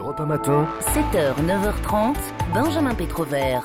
Europe 1 matin. 7h, 9h30, Benjamin Pétrovert.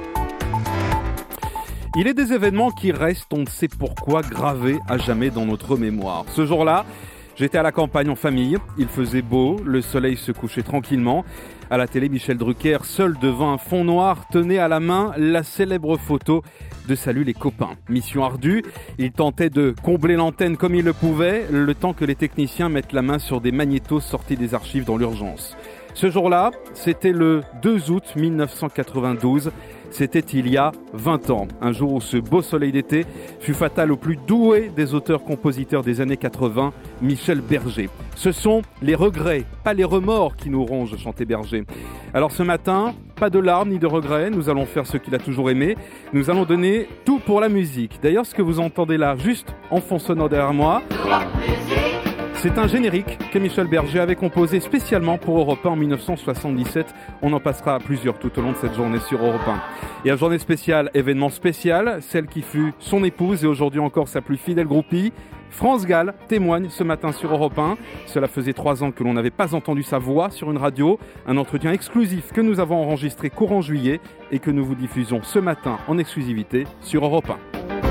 Il est des événements qui restent, on ne sait pourquoi, gravés à jamais dans notre mémoire. Ce jour-là, j'étais à la campagne en famille, il faisait beau, le soleil se couchait tranquillement. À la télé, Michel Drucker, seul devant un fond noir, tenait à la main la célèbre photo de Salut les copains. Mission ardue, il tentait de combler l'antenne comme il le pouvait, le temps que les techniciens mettent la main sur des magnétos sortis des archives dans l'urgence. Ce jour-là, c'était le 2 août 1992. C'était il y a 20 ans, un jour où ce beau soleil d'été fut fatal au plus doué des auteurs-compositeurs des années 80, Michel Berger. Ce sont les regrets, pas les remords qui nous rongent, chantait Berger. Alors ce matin, pas de larmes ni de regrets, nous allons faire ce qu'il a toujours aimé. Nous allons donner tout pour la musique. D'ailleurs, ce que vous entendez là, juste en fond sonore derrière moi, c'est un générique que Michel Berger avait composé spécialement pour Europe 1 en 1977. On en passera plusieurs tout au long de cette journée sur Europe 1. Et à journée spéciale, événement spécial, celle qui fut son épouse et aujourd'hui encore sa plus fidèle groupie, France Gall, témoigne ce matin sur Europe 1. Cela faisait 3 ans que l'on n'avait pas entendu sa voix sur une radio. Un entretien exclusif que nous avons enregistré courant juillet et que nous vous diffusons ce matin en exclusivité sur Europe 1.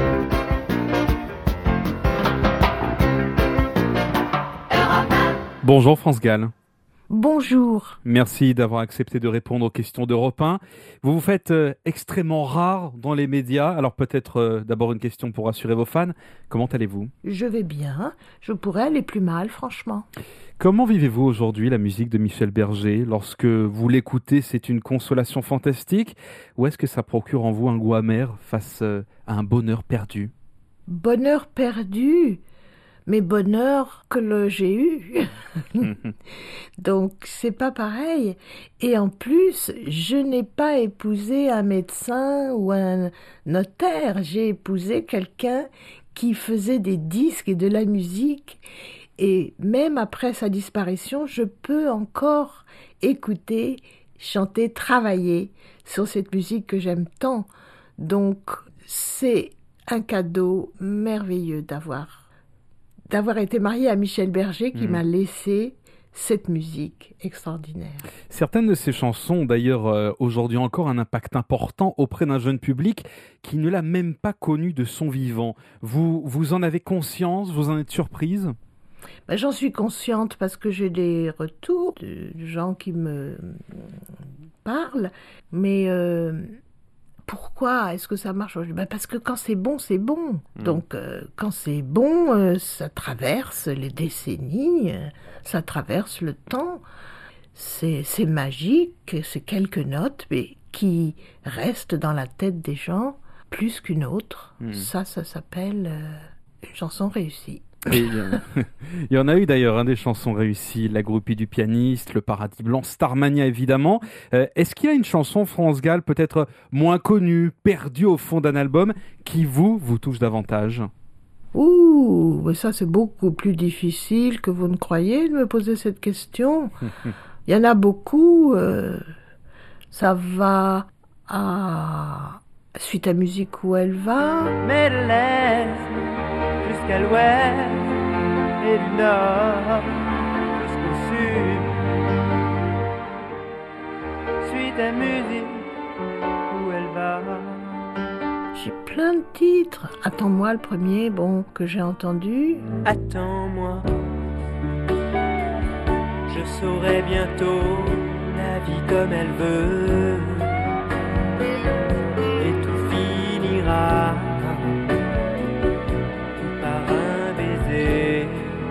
Bonjour France Gall. Bonjour. Merci d'avoir accepté de répondre aux questions d'Europe 1. Vous vous faites extrêmement rare dans les médias. Alors peut-être d'abord une question pour rassurer vos fans. Comment allez-vous ? Je vais bien. Je pourrais aller plus mal, franchement. Comment vivez-vous aujourd'hui la musique de Michel Berger ? Lorsque vous l'écoutez, c'est une consolation fantastique ou est-ce que ça procure en vous un goût amer face à un bonheur perdu ? Bonheur perdu ? Mais bonheur que j'ai eu. Donc, c'est pas pareil. Et en plus, je n'ai pas épousé un médecin ou un notaire. J'ai épousé quelqu'un qui faisait des disques et de la musique. Et même après sa disparition, je peux encore écouter, chanter, travailler sur cette musique que j'aime tant. Donc, c'est un cadeau merveilleux d'avoir été mariée à Michel Berger qui m'a laissé cette musique extraordinaire. Certaines de ces chansons ont d'ailleurs aujourd'hui encore un impact important auprès d'un jeune public qui ne l'a même pas connu de son vivant. Vous en avez conscience ? Vous en êtes surprise ? J'en suis consciente parce que j'ai des retours de gens qui me parlent, mais pourquoi est-ce que ça marche aujourd'hui ? Parce que quand c'est bon, c'est bon. Donc, quand c'est bon, ça traverse les décennies, ça traverse le temps. C'est magique, c'est quelques notes, mais qui restent dans la tête des gens plus qu'une autre. Ça s'appelle une chanson réussie. Et, il y en a eu d'ailleurs des chansons réussies, La groupie du pianiste, Le paradis blanc, Starmania évidemment. Est-ce qu'il y a une chanson, France Gall, peut-être moins connue, perdue au fond d'un album, qui vous touche davantage ? Ouh, mais ça c'est beaucoup plus difficile que vous ne croyez de me poser cette question. Il y en a beaucoup. Ça va à Suite à musique où elle va. Mais de l'Est jusqu'à l'Ouest et du Nord jusqu'au Sud. Suite à musique où elle va. J'ai plein de titres. Attends-moi le premier, que j'ai entendu. Attends-moi, je saurai bientôt la vie comme elle veut. Et tout finira par un baiser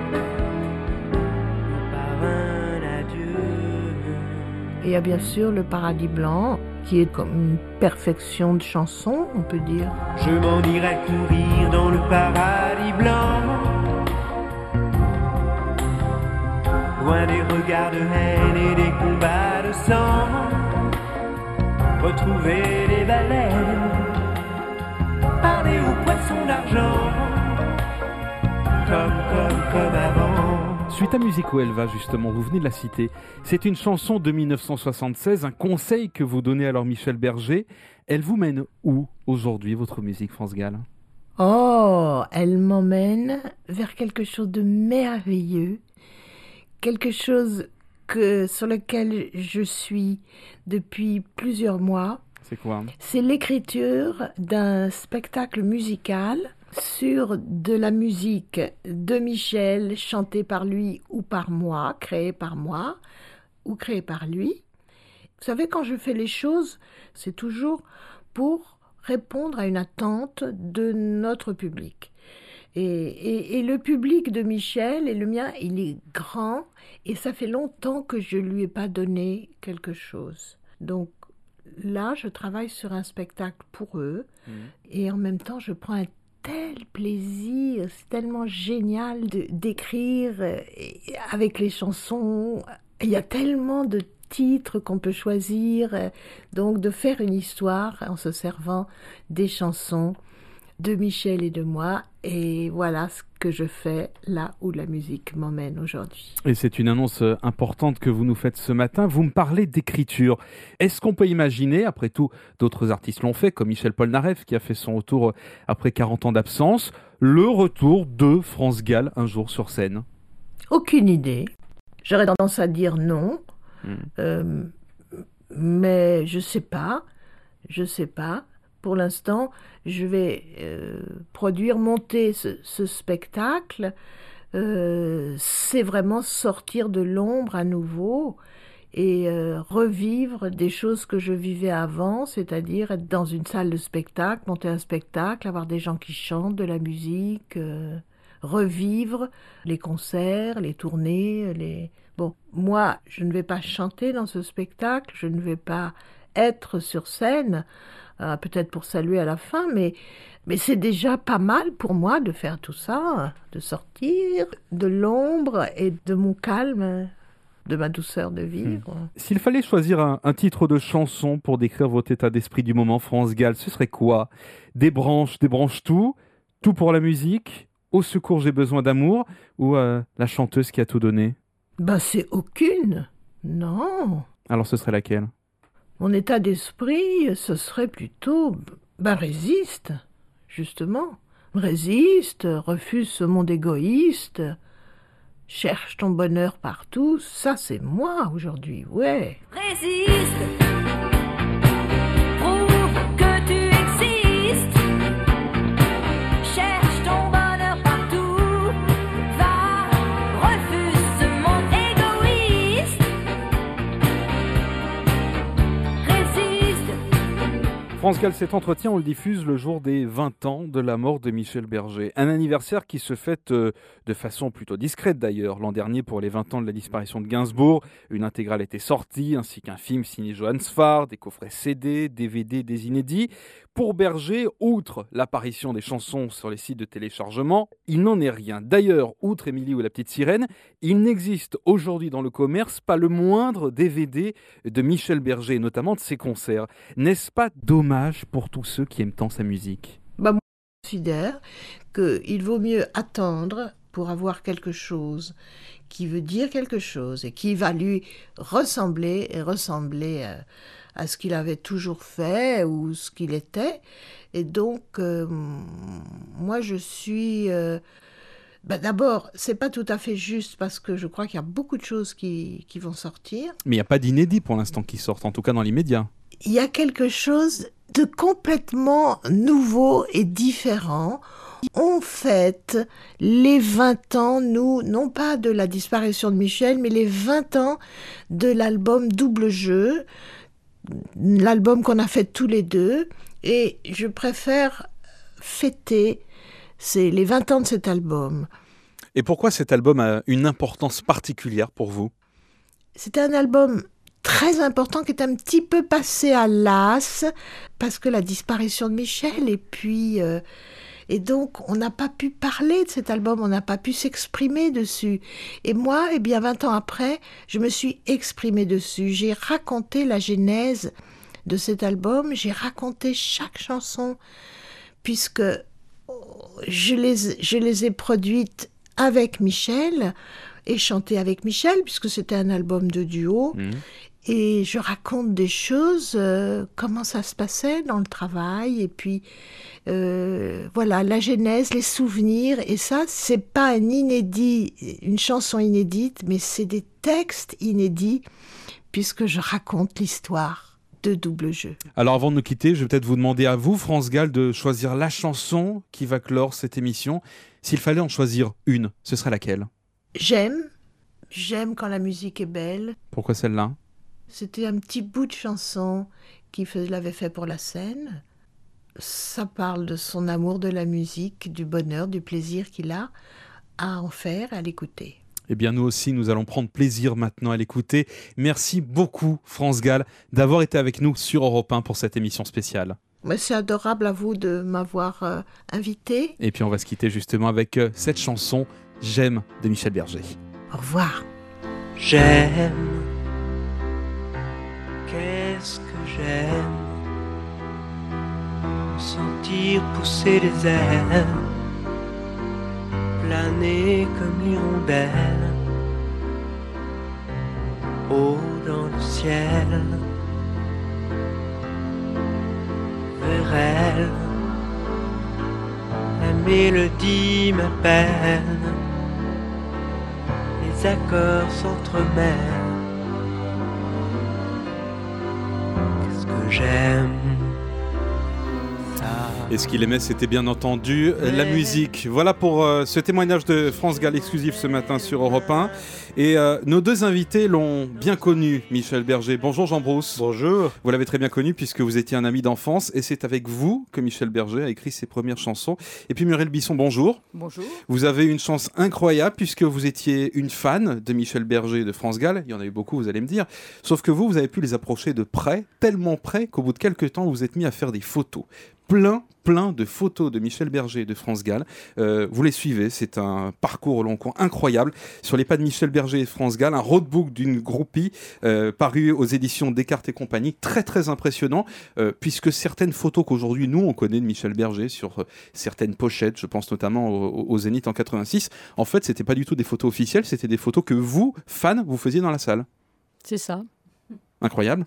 ou par un adieu. Et il y a bien sûr Le paradis blanc, qui est comme une perfection de chanson, on peut dire. Je m'en irai courir dans le paradis blanc, loin des regards de haine et des combats de sang. Retrouver les baleines, parler aux poissons d'argent, comme avant. Suite à musique où elle va, justement, vous venez de la citer. C'est une chanson de 1976, un conseil que vous donnez alors Michel Berger. Elle vous mène où aujourd'hui, votre musique, France Gall ? Oh, elle m'emmène vers quelque chose de merveilleux, quelque chose sur lequel je suis depuis plusieurs mois. C'est quoi? C'est l'écriture d'un spectacle musical sur de la musique de Michel, chantée par lui ou par moi, créée par moi ou créée par lui. Vous savez, quand je fais les choses, c'est toujours pour répondre à une attente de notre public. Et le public de Michel et le mien, il est grand et ça fait longtemps que je ne lui ai pas donné quelque chose. Donc là, je travaille sur un spectacle pour eux et en même temps, je prends un tel plaisir, c'est tellement génial d'écrire avec les chansons. Il y a tellement de titres qu'on peut choisir, donc de faire une histoire en se servant des chansons de Michel et de moi. Et voilà ce que je fais là où la musique m'emmène aujourd'hui. Et c'est une annonce importante que vous nous faites ce matin. Vous me parlez d'écriture. Est-ce qu'on peut imaginer, après tout, d'autres artistes l'ont fait, comme Michel Polnareff, qui a fait son retour après 40 ans d'absence, le retour de France Gall un jour sur scène? Aucune idée. J'aurais tendance à dire non. Mais je sais pas. Pour l'instant, je vais monter ce spectacle. C'est vraiment sortir de l'ombre à nouveau et revivre des choses que je vivais avant, c'est-à-dire être dans une salle de spectacle, monter un spectacle, avoir des gens qui chantent, de la musique, revivre les concerts, les tournées. Bon, moi, je ne vais pas chanter dans ce spectacle, je ne vais pas être sur scène, peut-être pour saluer à la fin, mais c'est déjà pas mal pour moi de faire tout ça, de sortir de l'ombre et de mon calme, de ma douceur de vivre. S'il fallait choisir un titre de chanson pour décrire votre état d'esprit du moment, France Gall, ce serait quoi? Débranche tout pour la musique, Au secours j'ai besoin d'amour, ou La chanteuse qui a tout donné? C'est aucune, non. Alors ce serait laquelle? Mon état d'esprit, ce serait plutôt, résiste, justement. Résiste, refuse ce monde égoïste, cherche ton bonheur partout, ça c'est moi aujourd'hui, ouais. Résiste, prouve que tu existes, cherche ton bonheur partout, va, refuse ce monde égoïste, résiste. France Gall, cet entretien, on le diffuse le jour des 20 ans de la mort de Michel Berger. Un anniversaire qui se fête de façon plutôt discrète d'ailleurs. L'an dernier, pour les 20 ans de la disparition de Gainsbourg, une intégrale était sortie, ainsi qu'un film signé Johann Sfar, des coffrets CD, DVD, des inédits. Pour Berger, outre l'apparition des chansons sur les sites de téléchargement, il n'en est rien. D'ailleurs, outre Émilie ou la petite sirène, il n'existe aujourd'hui dans le commerce pas le moindre DVD de Michel Berger, notamment de ses concerts. N'est-ce pas dommage pour tous ceux qui aiment tant sa musique? Moi, je considère qu'il vaut mieux attendre pour avoir quelque chose qui veut dire quelque chose et qui va lui ressembler à ce qu'il avait toujours fait ou ce qu'il était. Et donc, moi, je suis... d'abord, c'est pas tout à fait juste parce que je crois qu'il y a beaucoup de choses qui vont sortir. Mais il n'y a pas d'inédit pour l'instant qui sortent, en tout cas dans l'immédiat. Il y a quelque chose de complètement nouveau et différent. On fête les 20 ans, nous, non pas de la disparition de Michel, mais les 20 ans de l'album Double Jeu, l'album qu'on a fait tous les deux. Et je préfère fêter les 20 ans de cet album. Et pourquoi cet album a une importance particulière pour vous? C'était un album très important qui est un petit peu passé à l'as parce que la disparition de Michel et donc on n'a pas pu parler de cet album, on n'a pas pu s'exprimer dessus. Et moi, 20 ans après, je me suis exprimée dessus. J'ai raconté la genèse de cet album, j'ai raconté chaque chanson puisque je les ai produites avec Michel et chantées avec Michel puisque c'était un album de duo. et je raconte des choses, comment ça se passait dans le travail, et puis voilà, la genèse, les souvenirs, et ça, c'est pas une chanson inédite, mais c'est des textes inédits, puisque je raconte l'histoire de Double Jeu. Alors avant de nous quitter, je vais peut-être vous demander à vous, France Gall, de choisir la chanson qui va clore cette émission. S'il fallait en choisir une, ce serait laquelle ? J'aime quand la musique est belle. Pourquoi celle-là ? C'était un petit bout de chanson qu'il l'avait fait pour la scène. Ça parle de son amour de la musique, du bonheur, du plaisir qu'il a à en faire, à l'écouter. Eh bien, nous aussi, nous allons prendre plaisir maintenant à l'écouter. Merci beaucoup, France Gall, d'avoir été avec nous sur Europe 1 pour cette émission spéciale. Mais c'est adorable à vous de m'avoir invité. Et puis, on va se quitter justement avec cette chanson « J'aime » de Michel Berger. Au revoir. J'aime, qu'est-ce que j'aime, sentir pousser les ailes, planer comme l'hirondelle, haut dans le ciel, vers elle, la mélodie m'appelle. Les accords s'entremêlent. Qu'est-ce que j'aime ça. Et ce qu'il aimait, c'était bien entendu la musique. Voilà pour ce témoignage de France Gall exclusif ce matin sur Europe 1. Et nos deux invités l'ont bien connu, Michel Berger. Bonjour Jean Brousse. Bonjour. Vous l'avez très bien connu puisque vous étiez un ami d'enfance et c'est avec vous que Michel Berger a écrit ses premières chansons. Et puis Muriel Bisson, bonjour. Bonjour. Vous avez une chance incroyable puisque vous étiez une fan de Michel Berger et de France Gall. Il y en a eu beaucoup, vous allez me dire. Sauf que vous avez pu les approcher de près, tellement près qu'au bout de quelques temps, vous vous êtes mis à faire des photos. Plein de photos de Michel Berger et de France Gall. Vous les suivez, c'est un parcours au long cours incroyable. Sur les pas de Michel Berger et France Gall, un roadbook d'une groupie paru aux éditions Descartes et compagnie, très impressionnant, puisque certaines photos qu'aujourd'hui nous on connaît de Michel Berger sur certaines pochettes, je pense notamment au Zénith en 86, en fait c'était pas du tout des photos officielles, c'était des photos que vous, fans, vous faisiez dans la salle. C'est ça. Incroyable.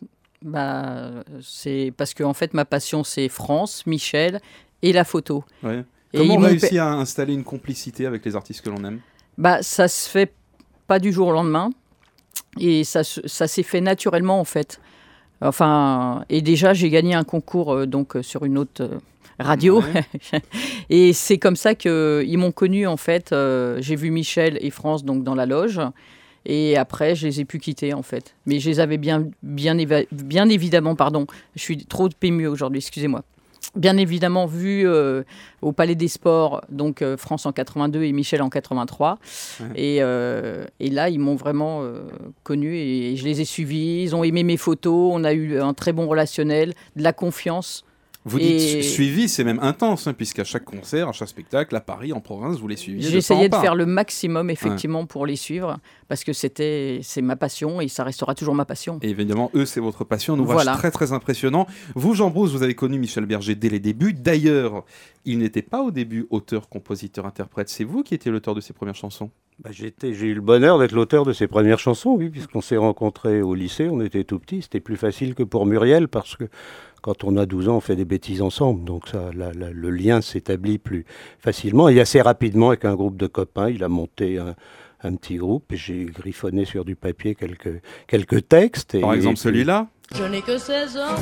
C'est parce que en fait ma passion c'est France, Michel et la photo. Ouais. Et Comment on ils m'ont réussit à installer une complicité avec les artistes que l'on aime ? Ça se fait pas du jour au lendemain et ça s'est fait naturellement en fait. Enfin, et déjà j'ai gagné un concours donc sur une autre radio et c'est comme ça qu'ils m'ont connu en fait. J'ai vu Michel et France donc dans la loge. Et après, je les ai pu quitter, en fait. Mais je les avais bien évidemment, je suis trop émue aujourd'hui, excusez-moi. Bien évidemment, vu au Palais des Sports, donc France en 82 et Michel en 83. Ouais. Et là, ils m'ont vraiment connu et je les ai suivis. Ils ont aimé mes photos. On a eu un très bon relationnel, de la confiance. Vous dites suivi, c'est même intense, puisqu'à chaque concert, à chaque spectacle, à Paris, en province, vous les suiviez. J'essayais de faire le maximum, effectivement, pour les suivre, parce que c'est ma passion et ça restera toujours ma passion. Et évidemment, eux, c'est votre passion, un ouvrage très impressionnant. Vous, Jean Brousse, vous avez connu Michel Berger dès les débuts. D'ailleurs, il n'était pas au début auteur, compositeur, interprète. C'est vous qui étiez l'auteur de ses premières chansons ? J'ai eu le bonheur d'être l'auteur de ses premières chansons, oui, puisqu'on s'est rencontrés au lycée, on était tout petits. C'était plus facile que pour Muriel, parce que quand on a 12 ans, on fait des bêtises ensemble. Donc ça, le lien s'établit plus facilement. Et assez rapidement, avec un groupe de copains, il a monté un petit groupe. Et j'ai griffonné sur du papier quelques textes. Par exemple, celui-là ? Je n'ai que 16 ans,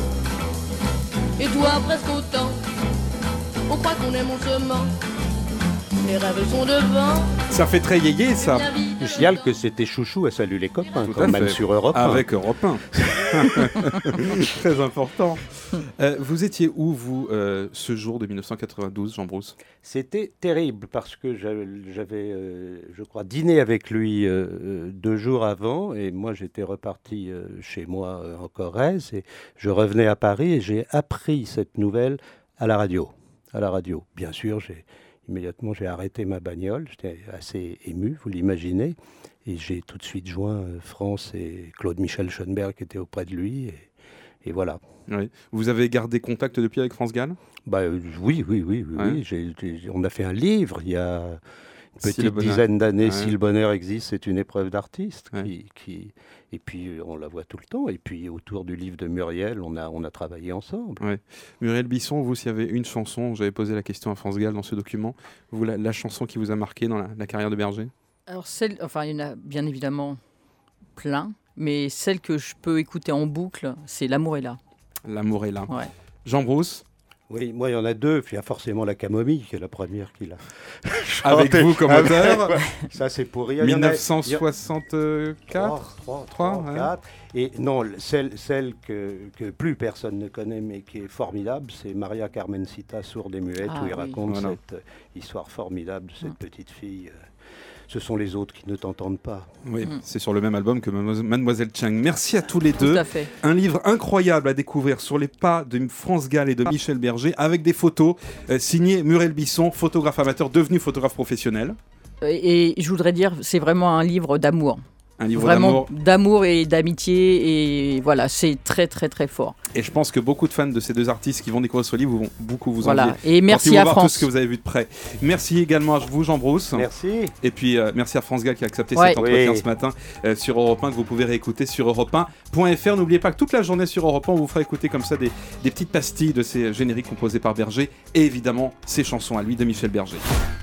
et toi presque autant. On croit qu'on aime, on se ment. Les rêves sont devant. Ça fait très yéyé, ça. Je signale que c'était Chouchou à Salut les copains, quand même sur Europe 1. Avec Europe 1. Très important. Vous étiez où, vous, ce jour de 1992, Jean Brousse ? C'était terrible, parce que j'avais, je crois, dîné avec lui 2 jours avant, et moi j'étais reparti chez moi en Corrèze, et je revenais à Paris, et j'ai appris cette nouvelle à la radio. Bien sûr, immédiatement, j'ai arrêté ma bagnole. J'étais assez ému, vous l'imaginez. Et j'ai tout de suite joint France et Claude-Michel Schoenberg qui était auprès de lui. Et voilà. Oui. Vous avez gardé contact depuis avec France Gall ? Oui. On a fait un livre il y petite dizaine d'années, Ouais. Si le bonheur existe, c'est une épreuve d'artiste. Ouais. Et puis, on la voit tout le temps. Et puis, autour du livre de Muriel, on a travaillé ensemble. Muriel Bisson, vous, s'il y avait une chanson, j'avais posé la question à France Gall dans ce document, vous, la chanson qui vous a marqué dans la carrière de Berger? Alors, il y en a bien évidemment plein, mais celle que je peux écouter en boucle, c'est L'amour est là. L'amour est là. Ouais. Jean Brousse, Oui, moi, il y en a deux. Puis, il y a forcément La Camomille, qui est la première qu'il a avec chantée. vous comme auteur, Ça, c'est pour rire. Il y en a- 1964. Trois, ouais. 4. Et non, celle que plus personne ne connaît, mais qui est formidable, c'est Maria Carmencita, sourde et muette, Ah où il oui. raconte Voilà. cette histoire formidable de cette petite fille. Ce sont les autres qui ne t'entendent pas. Oui, c'est sur le même album que Mademoiselle Chang. Merci à tous les deux. Tout à fait. Un livre incroyable à découvrir sur les pas de France Gall et de Michel Berger, avec des photos signées Muriel Bisson, photographe amateur devenu photographe professionnel. Et je voudrais dire, c'est vraiment un livre d'amour. Un livre Vraiment d'amour. d'amour et d'amitié. Et voilà, c'est très, très, très fort. Et je pense que beaucoup de fans de ces deux artistes qui vont découvrir ce livre vont beaucoup vous envier. Voilà. Et Quand merci ils vont à voir tout France. ce que vous avez vu de près. Merci également à vous, Jean Brousse. Merci. Et puis merci à France Gall qui a accepté Ouais. cet entretien Oui. ce matin sur Europe 1 que vous pouvez réécouter sur europe1.fr. N'oubliez pas que toute la journée sur Europe 1, on vous fera écouter comme ça des petites pastilles de ces génériques composés par Berger et évidemment ces chansons à lui de Michel Berger.